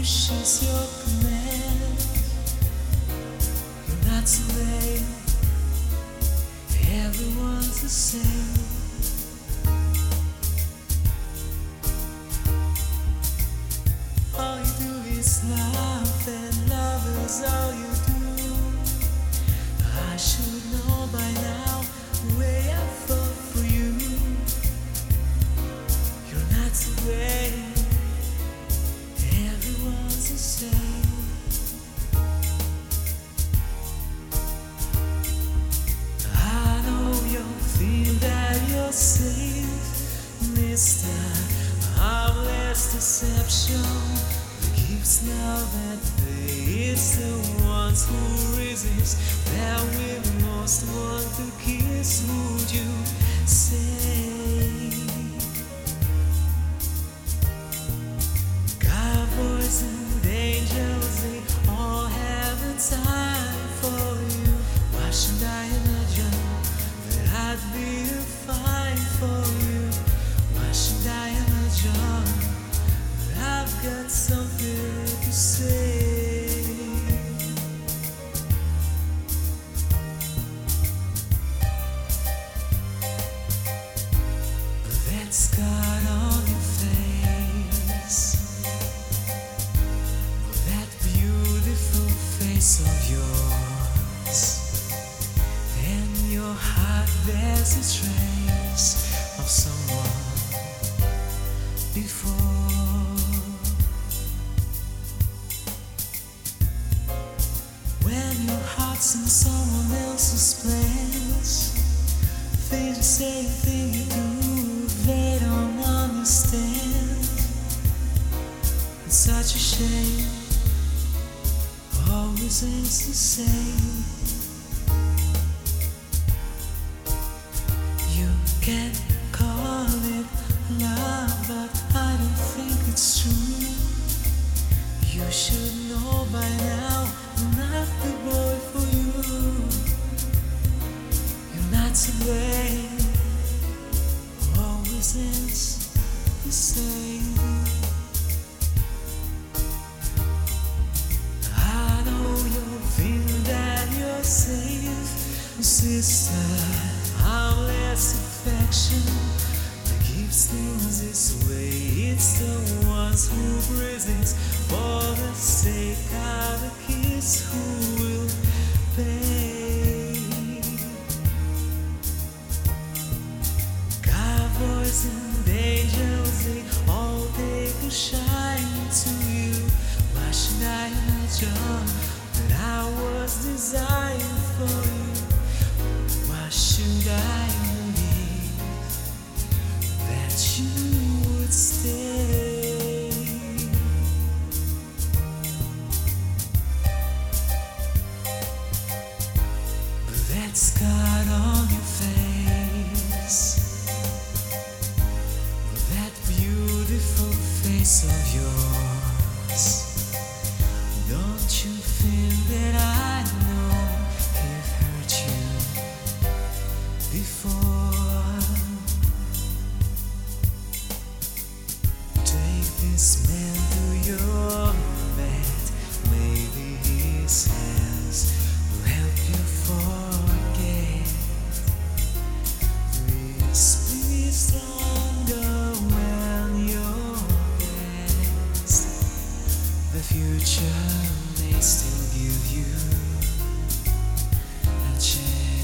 wish is your command. You're not to blame, everyone's the same. All you do is love, and love is all you do. I should know by now the way I fought for you. You're not to blame, everyone's the same. I know you feel that you're safe, Mister. Harmless deception that keeps love at bay. It's the ones who resist that we most want to kiss. Would you say? Cowboys and angels, they all have a time for you. Why should I imagine that I'd be fine for you? Why should I imagine that I've got something to say? That scar on your face, that beautiful face of yours, in your heart there's a trace of someone before. When your heart's in someone else's place, things you say, things you do, they don't understand. It's such a shame, always ends the same. You can call it love, but I don't think it's true. You should know by now I'm not the boy for you. You're not to blame, always ends the same. I know you feel that you're safe, sister. Harmless affection that keeps things this way. It's the ones who resist for the sake of a kiss. Who will pay? Cowboys and angels, they all take a shine to you. Why should I imagine that I was designed for you? Why should I believe that you would stay? That scar on your face, that beautiful face of yours, don't you feel that I know it hurt you before? Take this man to your bed, maybe his hands will help you forget. Please be stronger when you're best. The future may still give you a chance.